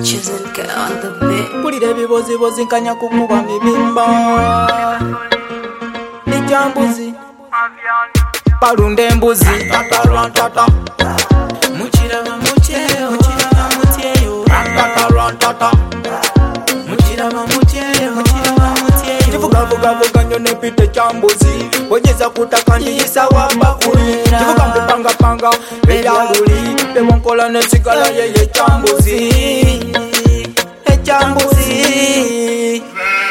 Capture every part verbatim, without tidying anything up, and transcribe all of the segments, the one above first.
Chizenka on the bit. Mpulira ebibozibozi nkanya kukuba mibimba ejambuzi balunda embuzi tatarantata mukiraba mutyeyo mukiraba mutyeyo tatarantata mukiraba mutyeyo mukiraba mutyeyo kivugavugavuga nnyo nepita ekyambuzi bonyeza kutaka ndiyisa wabakuli kivuga mbipangapanga ebyaluli bewonkola nesigala yeye ekyambuzi ekyambuzi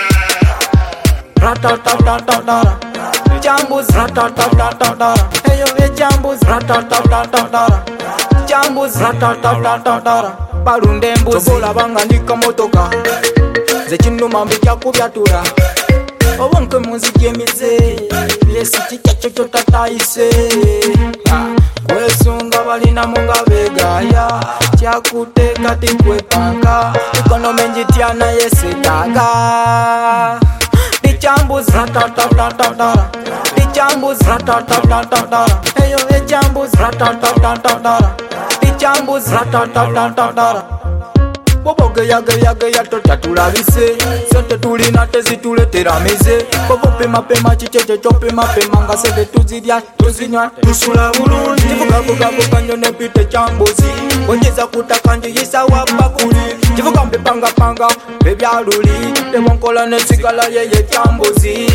ratatatatata ekyambuzi ratatatatata eyo ekyambuzi ratatatatata ekyambuzi ratatatatata balunda embuzi olabanga ndika motoka nze kinuma mbikyakubyatula obonke munzigi emize yesi kikyacho kyotatayise kwesunga balinamu nga begaya kyakuteeka tikwepanga ikonomi njityana yesetaga ekyambuzi ratatatatata ekyambuzi ratatatatata eyo ekyambuzi ratatatatata ekyambuzi ratatatatata bobogeyageyageya totatulabise sente tulina tezituletera mize bobopemapema kikyejo kyopemapema nga sente tuzirya tuzinywa tusula bulungi kivugavugavuga nnyo nepita ekyambuzi onyeza kutaka njiyisa wabakuli kivuga mbipangapanga ebyaluli tebonkola nesigala yeye ekyambuzi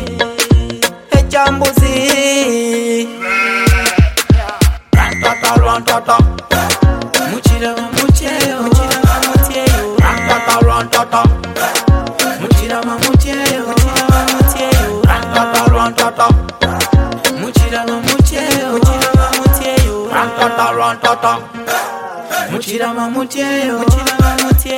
ekyambuzi rantata mukiraba mutyeyo mukiraba mutyeyo rantata mukiraba mutyeyo mukiraba mutyeyo rantata mukiraba mutyeyo mukiraba mutyeyo rantata mukiraba mutyeyo mukiraba mutyeyo